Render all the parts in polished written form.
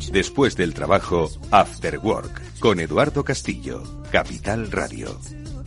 Después del trabajo, After Work, con Eduardo Castillo, Capital Radio.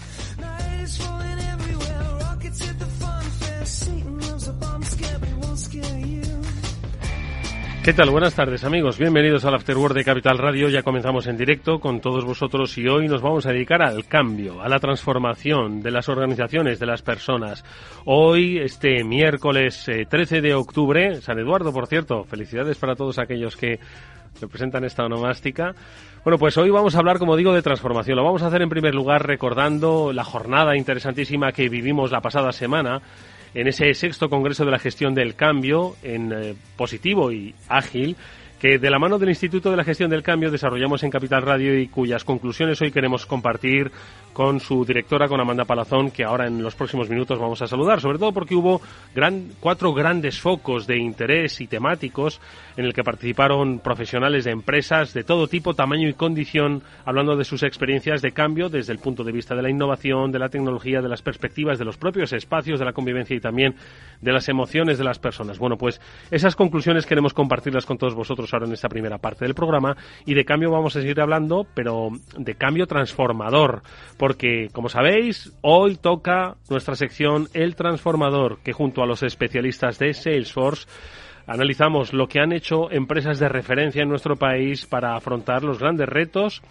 ¿Qué tal? Buenas tardes, amigos. Bienvenidos al After Work de Capital Radio. Ya comenzamos en directo con todos vosotros y hoy nos vamos a dedicar al cambio, a la transformación de las organizaciones, de las personas. Hoy, este miércoles 13 de octubre, San Eduardo, por cierto, felicidades para todos aquellos que representan esta onomástica. Bueno, pues hoy vamos a hablar, como digo, de transformación. Lo vamos a hacer en primer lugar recordando la jornada interesantísima que vivimos la pasada semana en ese sexto Congreso de la Gestión del Cambio, en positivo y ágil, que de la mano del Instituto de la Gestión del Cambio desarrollamos en Capital Radio y cuyas conclusiones hoy queremos compartir con su directora, con Amanda Palazón, que ahora en los próximos minutos vamos a saludar, sobre todo porque hubo cuatro grandes focos de interés y temáticos en el que participaron profesionales de empresas de todo tipo, tamaño y condición, hablando de sus experiencias de cambio desde el punto de vista de la innovación, de la tecnología, de las perspectivas, de los propios espacios, de la convivencia y también de las emociones de las personas. Bueno, pues esas conclusiones queremos compartirlas con todos vosotros ahora en esta primera parte del programa, y de cambio vamos a seguir hablando, pero de cambio transformador, porque, como sabéis, hoy toca nuestra sección El Transformador, que junto a los especialistas de Salesforce analizamos lo que han hecho empresas de referencia en nuestro país para afrontar los grandes retos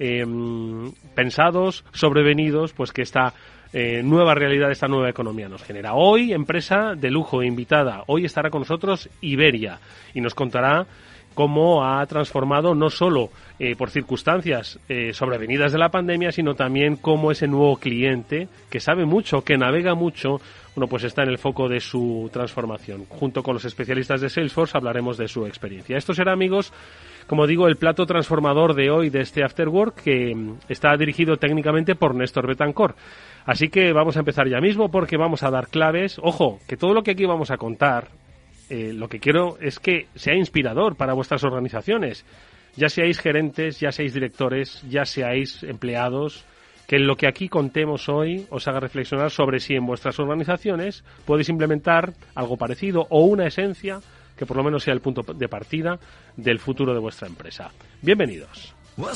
pensados, sobrevenidos, pues que esta nueva realidad, esta nueva economía nos genera. Hoy, empresa de lujo invitada. Hoy estará con nosotros Iberia y nos contará cómo ha transformado no solo por circunstancias sobrevenidas de la pandemia, sino también cómo ese nuevo cliente, que sabe mucho, que navega mucho, bueno, pues está en el foco de su transformación. Junto con los especialistas de Salesforce hablaremos de su experiencia. Esto será, amigos, como digo, el plato transformador de hoy de este After Work, que está dirigido técnicamente por Néstor Betancor. Así que vamos a empezar ya mismo porque vamos a dar claves. Ojo, que todo lo que aquí vamos a contar, lo que quiero es que sea inspirador para vuestras organizaciones, ya seáis gerentes, ya seáis directores, ya seáis empleados, que lo que aquí contemos hoy os haga reflexionar sobre si en vuestras organizaciones podéis implementar algo parecido o una esencia que por lo menos sea el punto de partida del futuro de vuestra empresa. Bienvenidos.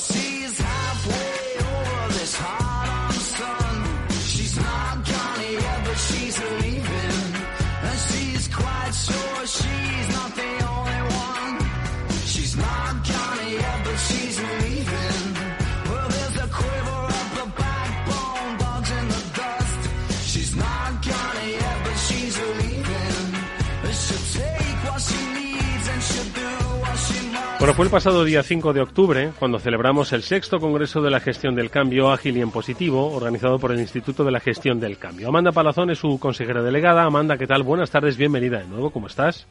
Bueno, fue el pasado día 5 de octubre cuando celebramos el sexto Congreso de la Gestión del Cambio Ágil y en Positivo, organizado por el Instituto de la Gestión del Cambio. Amanda Palazón es su consejera delegada. Amanda, ¿qué tal? Buenas tardes, bienvenida de nuevo, ¿cómo estás?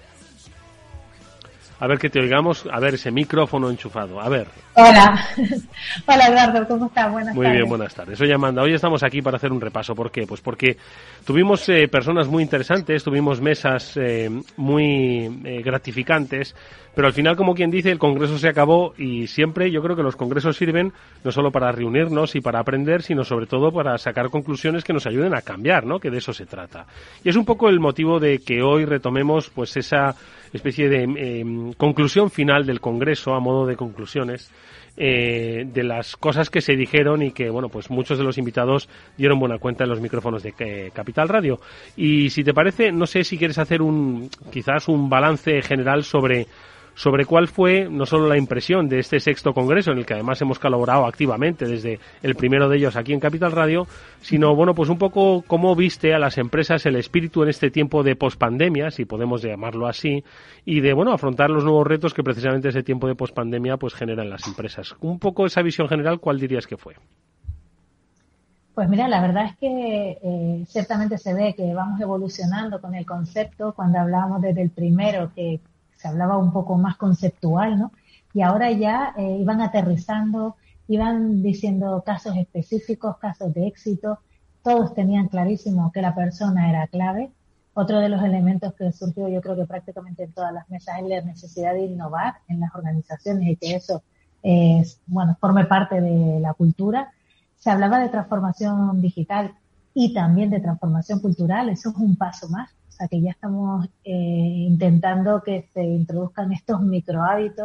A ver que te oigamos, a ver ese micrófono enchufado, a ver. Hola, hola Eduardo, ¿cómo estás? Buenas tardes. Muy bien, buenas tardes. Oye, Amanda, hoy estamos aquí para hacer un repaso. ¿Por qué? Pues porque tuvimos personas muy interesantes, tuvimos mesas muy gratificantes, pero al final, como quien dice, el congreso se acabó y siempre yo creo que los congresos sirven no solo para reunirnos y para aprender, sino sobre todo para sacar conclusiones que nos ayuden a cambiar, ¿no? Que de eso se trata. Y es un poco el motivo de que hoy retomemos pues esa especie de conclusión final del congreso, a modo de conclusiones, de las cosas que se dijeron y que, bueno, pues muchos de los invitados dieron buena cuenta en los micrófonos de Capital Radio. Y si te parece, no sé si quieres hacer quizás un balance general sobre cuál fue no solo la impresión de este sexto congreso, en el que además hemos colaborado activamente desde el primero de ellos aquí en Capital Radio, sino, bueno, pues un poco cómo viste a las empresas el espíritu en este tiempo de pospandemia, si podemos llamarlo así, y de, bueno, afrontar los nuevos retos que precisamente ese tiempo de pospandemia pues generan las empresas. Un poco esa visión general, ¿cuál dirías que fue? Pues mira, la verdad es que ciertamente se ve que vamos evolucionando con el concepto. Cuando hablábamos desde el primero, que se hablaba un poco más conceptual, ¿no? Y ahora ya iban aterrizando, iban diciendo casos específicos, casos de éxito. Todos tenían clarísimo que la persona era clave. Otro de los elementos que surgió, yo creo que prácticamente en todas las mesas, es la necesidad de innovar en las organizaciones y que eso, forme parte de la cultura. Se hablaba de transformación digital y también de transformación cultural. Eso es un paso más. O sea, que ya estamos intentando que se introduzcan estos microhábitos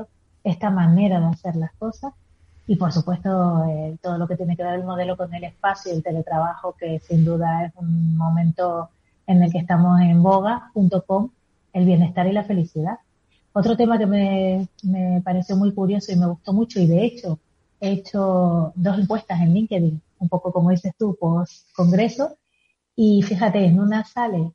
esta manera de hacer las cosas. Y por supuesto, todo lo que tiene que ver el modelo con el espacio y el teletrabajo, que sin duda es un momento en el que estamos en boga, junto con el bienestar y la felicidad. Otro tema que me pareció muy curioso y me gustó mucho, y de hecho he hecho 2 encuestas en LinkedIn, un poco como dices tú, post congreso, y fíjate, en una sale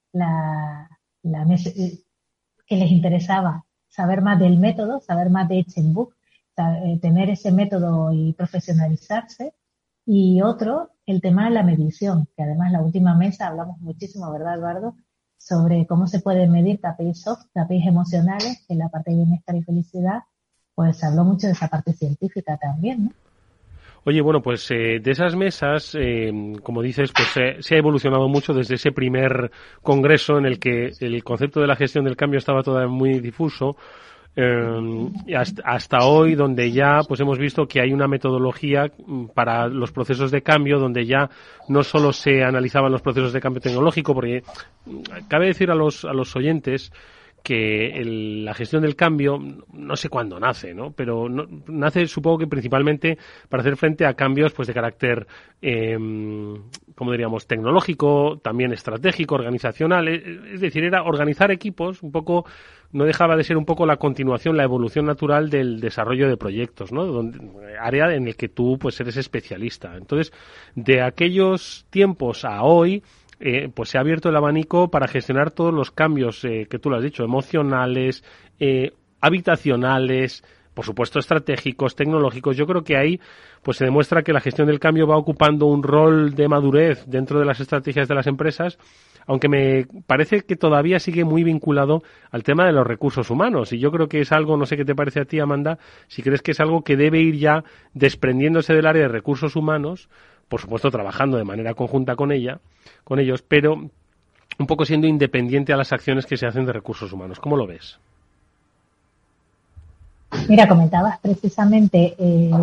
que les interesaba saber más del método, saber más de Echenbook, tener ese método y profesionalizarse, y otro, el tema de la medición, que además la última mesa hablamos muchísimo, ¿verdad, Eduardo?, sobre cómo se pueden medir KPIs soft, KPIs emocionales, en la parte de bienestar y felicidad, pues se habló mucho de esa parte científica también, ¿no? Oye, bueno, pues de esas mesas, como dices, pues se ha evolucionado mucho desde ese primer congreso en el que el concepto de la gestión del cambio estaba todavía muy difuso, y hasta hoy, donde ya pues hemos visto que hay una metodología para los procesos de cambio, donde ya no solo se analizaban los procesos de cambio tecnológico, porque cabe decir a los oyentes que la gestión del cambio, no sé cuándo nace, ¿no? Pero nace, supongo que principalmente para hacer frente a cambios pues de carácter, como diríamos, tecnológico, también estratégico, organizacional. Es decir, era organizar equipos, un poco, no dejaba de ser un poco la continuación, la evolución natural del desarrollo de proyectos, ¿no? Área en el que tú pues eres especialista. Entonces, de aquellos tiempos a hoy, pues se ha abierto el abanico para gestionar todos los cambios que tú lo has dicho, emocionales, habitacionales, por supuesto estratégicos, tecnológicos. Yo creo que ahí pues se demuestra que la gestión del cambio va ocupando un rol de madurez dentro de las estrategias de las empresas, aunque me parece que todavía sigue muy vinculado al tema de los recursos humanos. Y yo creo que es algo, no sé qué te parece a ti, Amanda, si crees que es algo que debe ir ya desprendiéndose del área de recursos humanos, por supuesto trabajando de manera conjunta con ellos, pero un poco siendo independiente a las acciones que se hacen de recursos humanos. ¿Cómo lo ves? Mira, comentabas precisamente,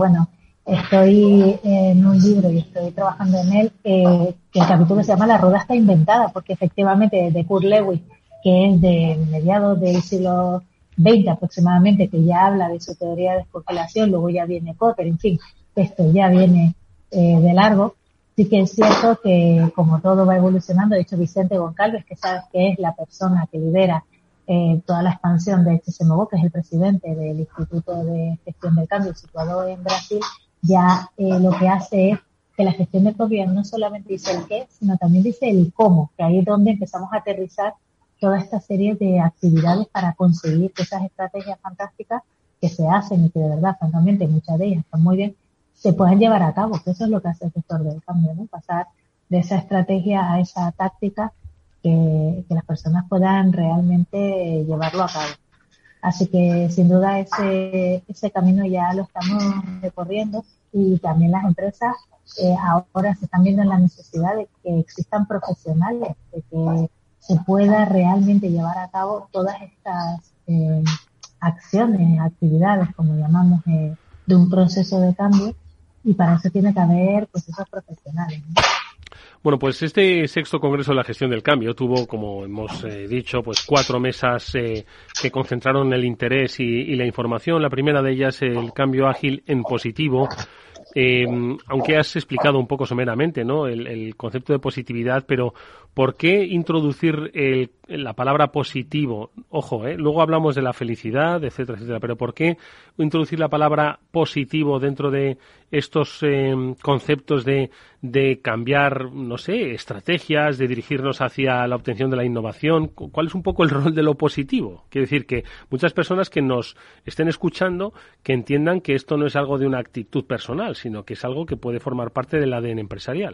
estoy en un libro y estoy trabajando en él, que el capítulo se llama La rueda está inventada, porque efectivamente de Kurt Lewis, que es de mediados del siglo XX aproximadamente, que ya habla de su teoría de descongelación, luego ya viene Kotter, en fin, esto ya viene de largo. Sí que es cierto que como todo va evolucionando, de hecho Vicente Goncalves, que sabes que es la persona que lidera toda la expansión de HSMO, que es el presidente del Instituto de Gestión del Cambio situado en Brasil, ya lo que hace es que la gestión del cambio no solamente dice el qué, sino también dice el cómo, que ahí es donde empezamos a aterrizar toda esta serie de actividades para conseguir que esas estrategias fantásticas que se hacen y que de verdad, francamente, muchas de ellas están muy bien, se puedan llevar a cabo, que eso es lo que hace el gestor del cambio, ¿no? Pasar de esa estrategia a esa táctica que las personas puedan realmente llevarlo a cabo. Así que sin duda ese camino ya lo estamos recorriendo, y también las empresas ahora se están viendo en la necesidad de que existan profesionales, de que se pueda realmente llevar a cabo todas estas acciones, actividades, como llamamos, de un proceso de cambio, y para eso tiene que haber pues esos profesionales, ¿no? Bueno, pues este 6º Congreso de la Gestión del Cambio tuvo, como hemos dicho, pues 4 mesas que concentraron el interés y la información. La primera de ellas, el cambio ágil en positivo. Aunque has explicado un poco someramente, ¿no?, el concepto de positividad, pero ¿por qué introducir la palabra positivo? Ojo, luego hablamos de la felicidad, etcétera, etcétera, pero ¿por qué introducir la palabra positivo dentro de estos conceptos de cambiar, no sé, estrategias, de dirigirnos hacia la obtención de la innovación? ¿Cuál es un poco el rol de lo positivo? Quiere decir que muchas personas que nos estén escuchando, que entiendan que esto no es algo de una actitud personal, sino que es algo que puede formar parte del ADN empresarial.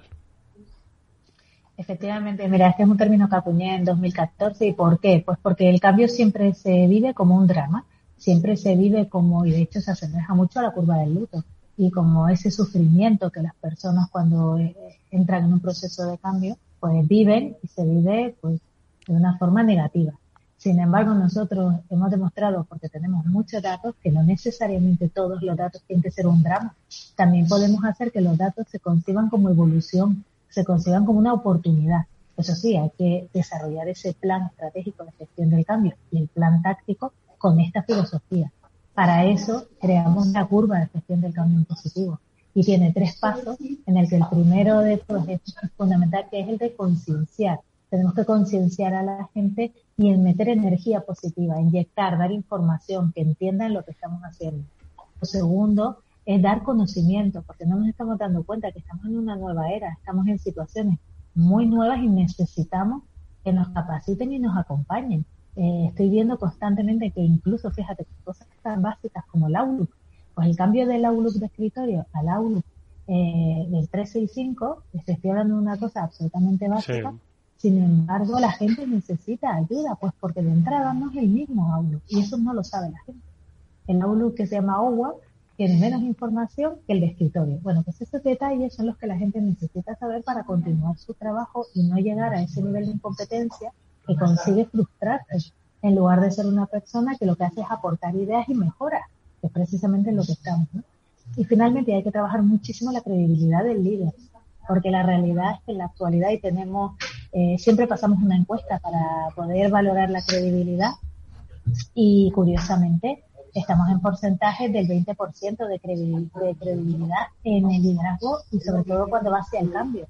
Efectivamente, mira, este es un término que acuñé en 2014. ¿Y por qué? Pues porque el cambio siempre se vive como un drama, siempre se vive como, y de hecho se asemeja mucho a la curva del luto, y como ese sufrimiento que las personas cuando entran en un proceso de cambio, pues viven, y se vive pues de una forma negativa. Sin embargo, nosotros hemos demostrado, porque tenemos muchos datos, que no necesariamente todos los datos tienen que ser un drama. También podemos hacer que los datos se conciban como evolución, se conciban como una oportunidad. Eso sí, hay que desarrollar ese plan estratégico de gestión del cambio y el plan táctico con esta filosofía. Para eso creamos la curva de gestión del cambio en positivo. Y tiene 3 pasos, en el que el primero de todos es fundamental, que es el de concienciar. Tenemos que concienciar a la gente y en meter energía positiva, inyectar, dar información, que entiendan lo que estamos haciendo. Lo segundo es dar conocimiento, porque no nos estamos dando cuenta que estamos en una nueva era, estamos en situaciones muy nuevas y necesitamos que nos capaciten y nos acompañen. Estoy viendo constantemente que incluso, fíjate, cosas tan básicas como el Outlook, pues el cambio del Outlook de escritorio al Outlook del 365, estoy hablando de una cosa absolutamente básica, sí. Sin embargo, la gente necesita ayuda, pues porque de entrada no es el mismo Outlook, y eso no lo sabe la gente. El Outlook que se llama OWA tiene menos información que el de escritorio. Bueno, pues esos detalles son los que la gente necesita saber para continuar su trabajo y no llegar a ese nivel de incompetencia que consigue frustrarse, en lugar de ser una persona que lo que hace es aportar ideas y mejoras, que es precisamente en lo que estamos, ¿no? Y finalmente hay que trabajar muchísimo la credibilidad del líder, porque la realidad es que en la actualidad, y tenemos, siempre pasamos una encuesta para poder valorar la credibilidad, y curiosamente estamos en porcentajes del 20% de credibilidad en el liderazgo, y sobre todo cuando va hacia el cambio.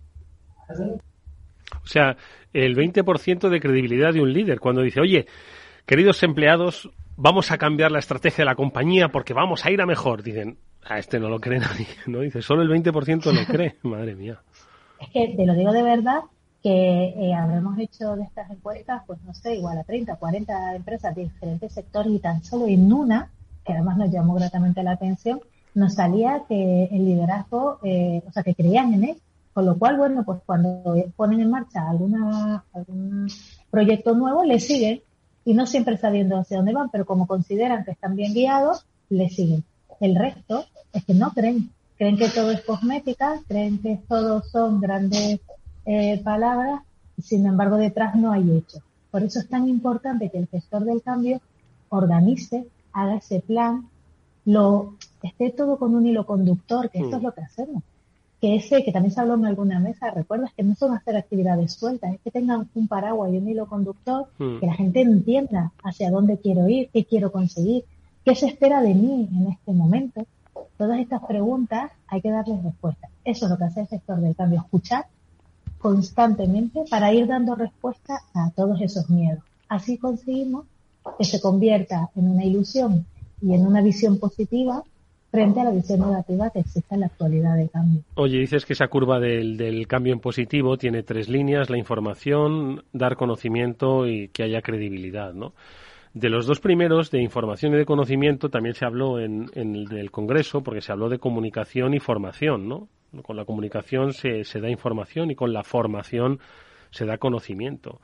O sea, el 20% de credibilidad de un líder, cuando dice, oye, queridos empleados, vamos a cambiar la estrategia de la compañía porque vamos a ir a mejor. Dicen, a este no lo cree nadie, ¿no? Dice, solo el 20% lo cree. Madre mía. Es que te lo digo de verdad, que habremos hecho de estas encuestas, pues no sé, igual a 30, 40 empresas de diferentes sectores, y tan solo en una, que además nos llamó gratamente la atención, nos salía que el liderazgo, o sea, que creían en él. Con lo cual, bueno, pues cuando ponen en marcha algún proyecto nuevo, le siguen, y no siempre sabiendo hacia dónde van, pero como consideran que están bien guiados, le siguen. El resto es que no creen que todo es cosmética, creen que todo son grandes palabras, y sin embargo detrás no hay hechos. Por eso es tan importante que el gestor del cambio organice, haga ese plan, esté todo con un hilo conductor, que esto es lo que hacemos. Que también se habló en alguna mesa, recuerdas que no son hacer actividades sueltas, es que tengan un paraguas y un hilo conductor, que la gente entienda hacia dónde quiero ir, qué quiero conseguir, qué se espera de mí en este momento. Todas estas preguntas hay que darles respuesta. Eso es lo que hace el gestor del cambio, escuchar constantemente para ir dando respuesta a todos esos miedos. Así conseguimos que se convierta en una ilusión y en una visión positiva frente a la visión negativa que existe en la actualidad de cambio. Oye, dices que esa curva del cambio en positivo tiene 3 líneas, la información, dar conocimiento y que haya credibilidad, ¿no? De los 2 primeros, de información y de conocimiento, también se habló en el del Congreso, porque se habló de comunicación y formación, ¿no? Con la comunicación se da información y con la formación se da conocimiento.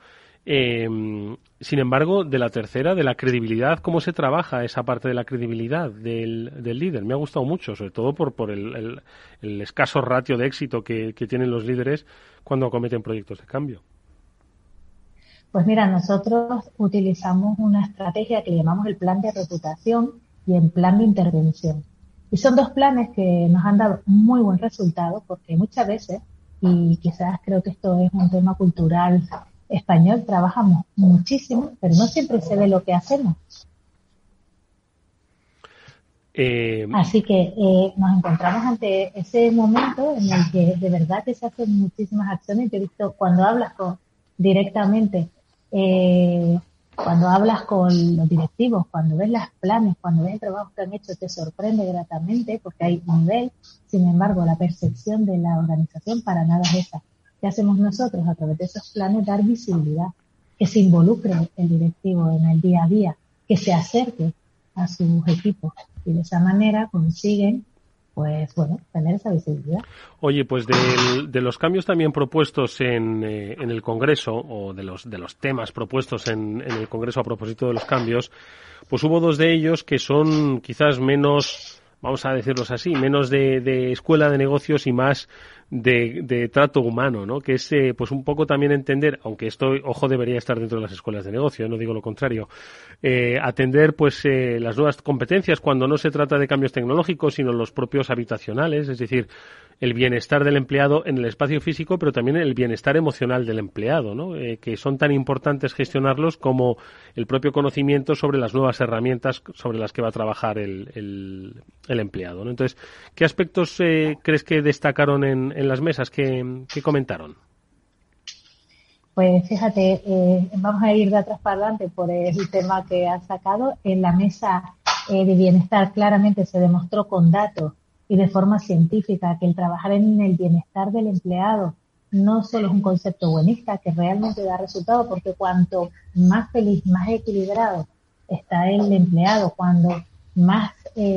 Sin embargo, de la tercera, de la credibilidad, ¿cómo se trabaja esa parte de la credibilidad del líder? Me ha gustado mucho, sobre todo por el escaso ratio de éxito que tienen los líderes cuando acometen proyectos de cambio. Pues mira, nosotros utilizamos una estrategia que llamamos el plan de reputación y el plan de intervención. Y son 2 planes que nos han dado muy buen resultado, porque muchas veces, y quizás creo que esto es un tema cultural español, trabajamos muchísimo, pero no siempre se ve lo que hacemos. Así que nos encontramos ante ese momento en el que de verdad que se hacen muchísimas acciones. Yo he visto cuando hablas directamente, cuando hablas con los directivos, cuando ves los planes, cuando ves el trabajo que han hecho, te sorprende gratamente porque hay nivel. Sin embargo, la percepción de la organización para nada es esa. ¿Qué hacemos nosotros? A través de esos planes dar visibilidad, que se involucre el directivo en el día a día, que se acerque a sus equipos, y de esa manera consiguen, pues bueno, tener esa visibilidad. Oye, pues de los cambios también propuestos en el Congreso, o de los temas propuestos en el Congreso a propósito de los cambios, pues hubo 2 de ellos que son quizás menos, vamos a decirlos así, menos de escuela de negocios y más de trato humano, ¿no? Que es pues un poco también entender, aunque esto, ojo, debería estar dentro de las escuelas de negocio, no digo lo contrario, atender pues las nuevas competencias cuando no se trata de cambios tecnológicos, sino los propios habitacionales, es decir, el bienestar del empleado en el espacio físico, pero también el bienestar emocional del empleado, ¿no? Que son tan importantes gestionarlos como el propio conocimiento sobre las nuevas herramientas sobre las que va a trabajar el empleado, ¿no? Entonces, ¿qué aspectos crees que destacaron en las mesas que comentaron? Pues fíjate, vamos a ir de atrás para adelante por el tema que has sacado. En la mesa de bienestar claramente se demostró con datos y de forma científica que el trabajar en el bienestar del empleado no solo es un concepto buenista, que realmente da resultado, porque cuanto más feliz, más equilibrado está el empleado, cuando más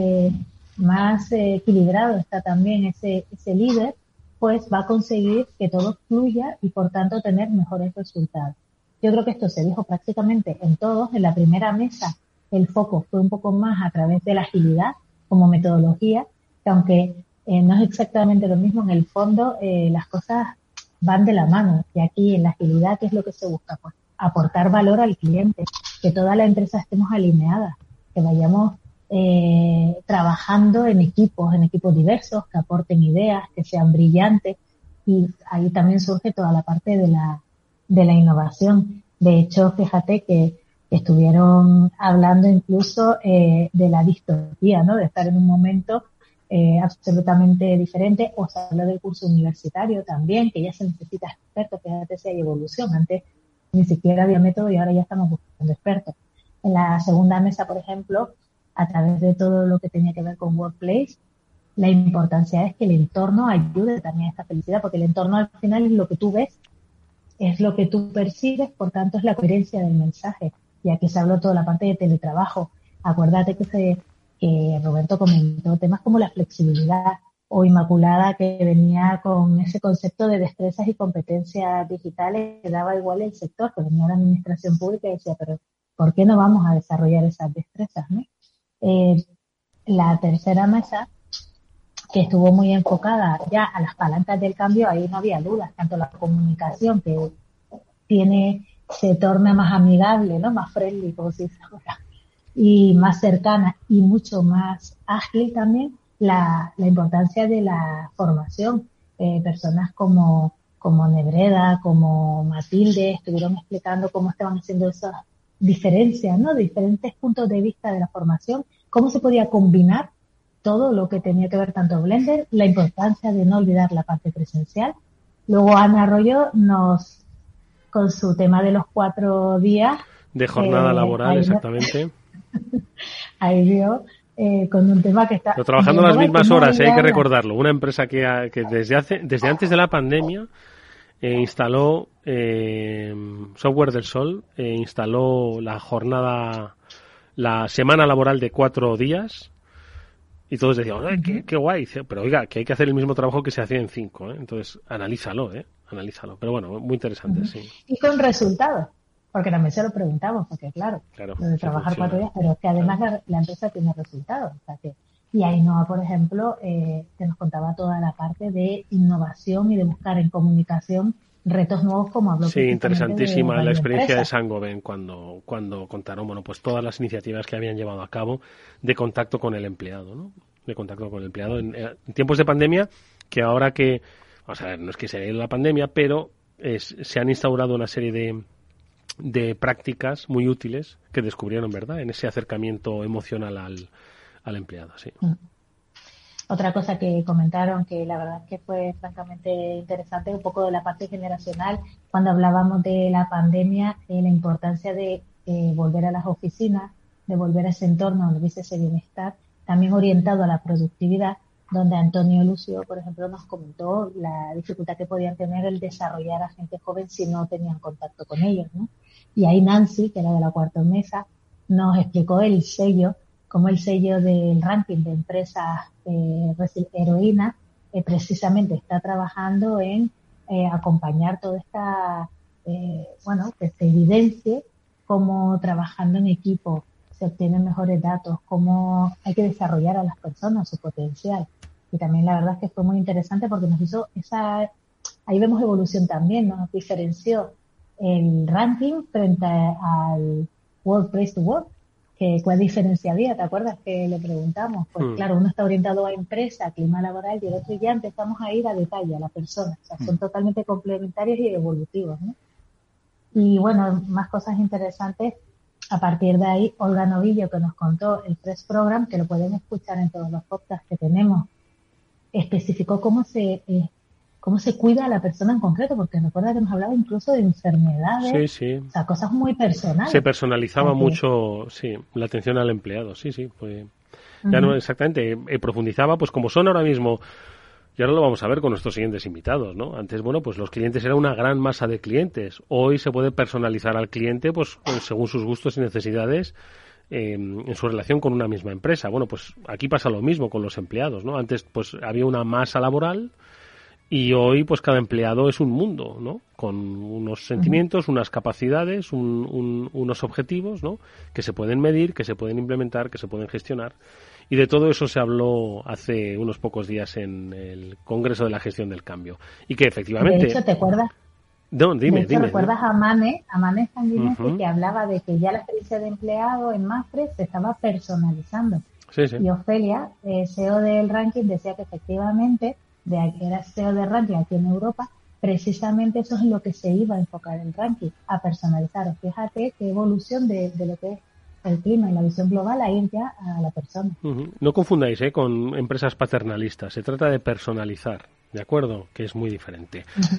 equilibrado está también ese líder, pues va a conseguir que todo fluya y por tanto tener mejores resultados. Yo creo que esto se dijo prácticamente en todos. En la primera mesa el foco fue un poco más a través de la agilidad como metodología, que aunque no es exactamente lo mismo, en el fondo las cosas van de la mano. Y aquí en la agilidad, ¿qué es lo que se busca? Pues aportar valor al cliente, que toda la empresa estemos alineadas, que vayamos trabajando en equipos diversos, que aporten ideas, que sean brillantes, y ahí también surge toda la parte de la innovación. De hecho, fíjate que estuvieron hablando incluso de la distopía, ¿no? De estar en un momento absolutamente diferente, o se habla del curso universitario también, que ya se necesita expertos, fíjate si hay evolución. Antes ni siquiera había método y ahora ya estamos buscando expertos. En la segunda mesa, por ejemplo, a través de todo lo que tenía que ver con Workplace, la importancia es que el entorno ayude también a esta felicidad, porque el entorno al final es lo que tú ves, es lo que tú percibes, por tanto es la coherencia del mensaje. Y aquí se habló toda la parte de teletrabajo. Acuérdate que Roberto comentó temas como la flexibilidad, o Inmaculada, que venía con ese concepto de destrezas y competencias digitales, que daba igual el sector, que venía de la administración pública y decía, pero ¿por qué no vamos a desarrollar esas destrezas, ¿no? La tercera mesa, que estuvo muy enfocada ya a las palancas del cambio, ahí no había dudas, tanto la comunicación que se torna más amigable, ¿no? Más friendly, como se dice ahora, y más cercana y mucho más ágil también, la importancia de la formación. Personas como Nebreda, como Matilde, estuvieron explicando cómo estaban haciendo esas diferencias, ¿no? Diferentes puntos de vista de la formación, cómo se podía combinar todo lo que tenía que ver tanto Blender, la importancia de no olvidar la parte presencial. Luego Ana Arroyo con su tema de los 4 días de jornada laboral, exactamente. Ahí vio con un tema que está... Pero trabajando las mismas horas, hay que recordarlo. Una empresa que desde antes de la pandemia instaló Software del Sol, instaló la semana laboral de 4 días, y todos decíamos, qué guay, pero oiga, que hay que hacer el mismo trabajo que se hacía en 5, entonces analízalo. Pero bueno, muy interesante, sí. Y con resultados, porque también se lo preguntamos, porque claro lo de trabajar 4 días, pero es que además la empresa tiene resultados, o sea que, y Ainhoa, por ejemplo, que nos contaba toda la parte de innovación y de buscar en comunicación retos nuevos, como habló. Sí, interesantísima la experiencia de Saint-Gobain cuando contaron, bueno, pues todas las iniciativas que habían llevado a cabo de contacto con el empleado, ¿no? De contacto con el empleado en tiempos de pandemia, que ahora que, vamos a ver, no es que se haya ido la pandemia, pero se han instaurado una serie de prácticas muy útiles que descubrieron, ¿verdad?, en ese acercamiento emocional al empleado, sí. Otra cosa que comentaron, que la verdad es que fue francamente interesante, un poco de la parte generacional, cuando hablábamos de la pandemia, la importancia de volver a las oficinas, de volver a ese entorno donde hubiese ese bienestar, también orientado a la productividad, donde Antonio Lucio, por ejemplo, nos comentó la dificultad que podían tener el desarrollar a gente joven si no tenían contacto con ellos, ¿no? Y ahí Nancy, que era de la cuarta mesa, nos explicó el sello, como el sello del ranking de empresas heroínas, precisamente está trabajando en acompañar toda esta, que se evidencie cómo trabajando en equipo se obtienen mejores datos, cómo hay que desarrollar a las personas, su potencial. y también la verdad es que fue muy interesante porque nos hizo ahí vemos evolución también, ¿no? Nos diferenció el ranking frente al World Place to Work, que cuál diferencia había, ¿te acuerdas que le preguntamos? Pues claro, uno está orientado a empresa, clima laboral, y el otro ya empezamos a ir a detalle, a la persona, o sea, son totalmente complementarios y evolutivos, ¿no? Y bueno, más cosas interesantes, a partir de ahí, Olga Novillo, que nos contó el Fresh Program, que lo pueden escuchar en todos los podcasts que tenemos, especificó cómo se cuida a la persona en concreto, porque recuerda que nos hablaba incluso de enfermedades, sí. O sea, cosas muy personales. Se personalizaba mucho, sí, la atención al empleado, sí, pues ya no exactamente, profundizaba, pues como son ahora mismo, y ahora lo vamos a ver con nuestros siguientes invitados, ¿no? Antes, bueno, pues los clientes eran una gran masa de clientes, hoy se puede personalizar al cliente, pues según sus gustos y necesidades, en su relación con una misma empresa. Bueno, pues aquí pasa lo mismo con los empleados, ¿no? Antes, pues había una masa laboral, y hoy, pues cada empleado es un mundo, ¿no? Con unos sentimientos, unas capacidades, unos objetivos, ¿no? Que se pueden medir, que se pueden implementar, que se pueden gestionar. Y de todo eso se habló hace unos pocos días en el Congreso de la Gestión del Cambio. Y que efectivamente... De hecho, ¿te acuerdas? No, dime. ¿Recuerdas a Mane Sanguinetti, que hablaba de que ya la experiencia de empleado en Mapfre se estaba personalizando? Sí. Y Ofelia, CEO del ranking, decía que efectivamente... era CEO de ranking aquí en Europa, precisamente eso es en lo que se iba a enfocar el ranking, a personalizar. Fíjate qué evolución de lo que es el clima y la visión global a ir ya a la persona. No confundáis con empresas paternalistas, se trata de personalizar, ¿de acuerdo? Que es muy diferente.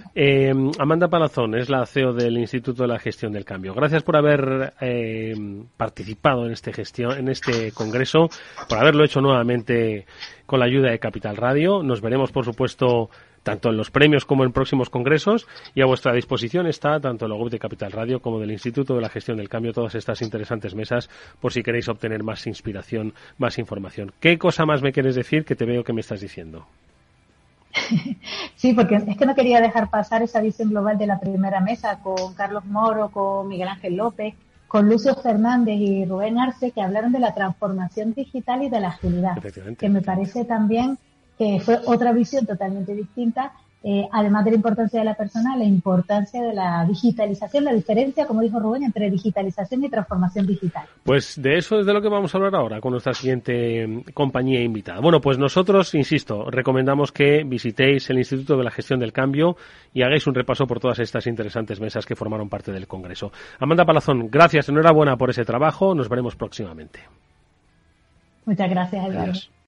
Amanda Palazón es la CEO del Instituto de la Gestión del Cambio. Gracias por haber participado en este congreso, por haberlo hecho nuevamente con la ayuda de Capital Radio. Nos veremos, por supuesto, tanto en los premios como en próximos congresos, y a vuestra disposición está tanto la web de Capital Radio como del Instituto de la Gestión del Cambio, todas estas interesantes mesas, por si queréis obtener más inspiración, más información. ¿Qué cosa más me quieres decir, que te veo que me estás diciendo? Sí, porque es que no quería dejar pasar esa visión global de la primera mesa con Carlos Moro, con Miguel Ángel López, con Lucio Fernández y Rubén Arce, que hablaron de la transformación digital y de la agilidad, que me parece también que fue otra visión totalmente distinta, además de la importancia de la persona, la importancia de la digitalización, la diferencia, como dijo Rubén, entre digitalización y transformación digital. Pues de eso es de lo que vamos a hablar ahora con nuestra siguiente compañía invitada. Bueno, pues nosotros, insisto, recomendamos que visitéis el Instituto de la Gestión del Cambio y hagáis un repaso por todas estas interesantes mesas que formaron parte del Congreso. Amanda Palazón, gracias, enhorabuena por ese trabajo, nos veremos próximamente. Muchas gracias, Eduardo. Adiós.